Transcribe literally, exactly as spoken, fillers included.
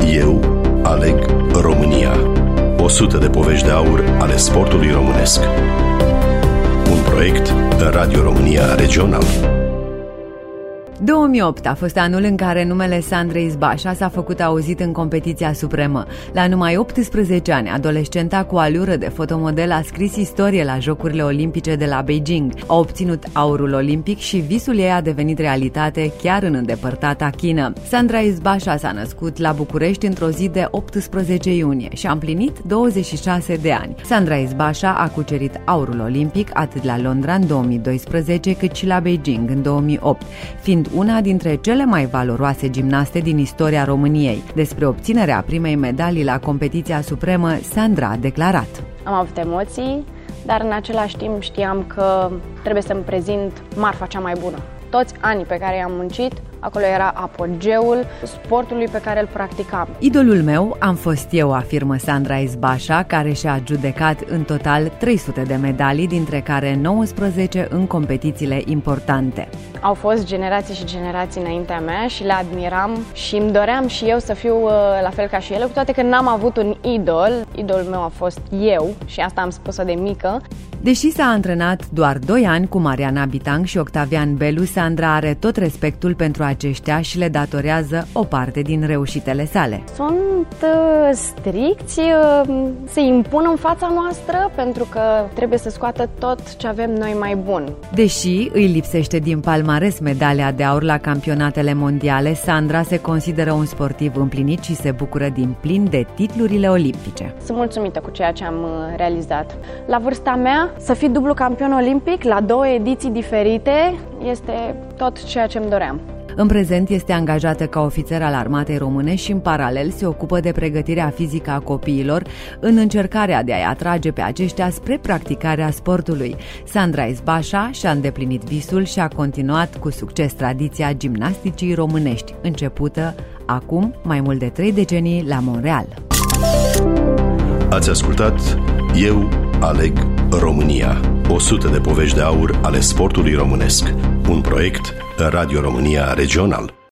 Eu aleg România. o sută de povești de aur ale sportului românesc. Un proiect Radio România Regional. două mii opt a fost anul în care numele Sandrei Izbașa s-a făcut auzit în competiția supremă. La numai optsprezece ani, adolescenta cu alură de fotomodel a scris istorie la Jocurile Olimpice de la Beijing. A obținut aurul olimpic și visul ei a devenit realitate chiar în îndepărtata Chină. Sandra Izbașa s-a născut la București într-o zi de optsprezece iunie și a împlinit douăzeci și șase de ani. Sandra Izbașa a cucerit aurul olimpic atât la Londra în două mii doisprezece cât și la Beijing în două mii opt, fiind una dintre cele mai valoroase gimnaste din istoria României. Despre obținerea primei medalii la competiția supremă, Sandra a declarat: Am avut emoții, dar în același timp știam că trebuie să-mi prezint marfa cea mai bună. Toți anii pe care i-am muncit, acolo era apogeul sportului pe care îl practicam. Idolul meu am fost eu, afirmă Sandra Izbașa, care și-a adjudecat în total trei sute de medalii, dintre care nouăsprezece în competițiile importante. Au fost generații și generații înaintea mea și le admiram și îmi doream și eu să fiu uh, la fel ca și ele, cu toate că n-am avut un idol. Idolul meu a fost eu și asta am spus-o de mică. Deși s-a antrenat doar doi ani cu Mariana Bitang și Octavian Belu, Sandra are tot respectul pentru aceștia și le datorează o parte din reușitele sale. Sunt uh, stricți, uh, se impun în fața noastră pentru că trebuie să scoată tot ce avem noi mai bun. Deși îi lipsește din palmares medalia de aur la campionatele mondiale, Sandra se consideră un sportiv împlinit și se bucură din plin de titlurile olimpice. Sunt mulțumită cu ceea ce am uh, realizat. La vârsta mea, să fii dublu campion olimpic la două ediții diferite este tot ceea ce îmi doream. În prezent este angajată ca ofițer al Armatei Române și în paralel se ocupă de pregătirea fizică a copiilor în încercarea de a-i atrage pe aceștia spre practicarea sportului. Sandra Izbașa și-a îndeplinit visul și a continuat cu succes tradiția gimnasticii românești, începută acum mai mult de trei decenii la Montreal. Ați ascultat Eu aleg România. o sută de povești de aur ale sportului românesc. Un proiect Radio România Regional.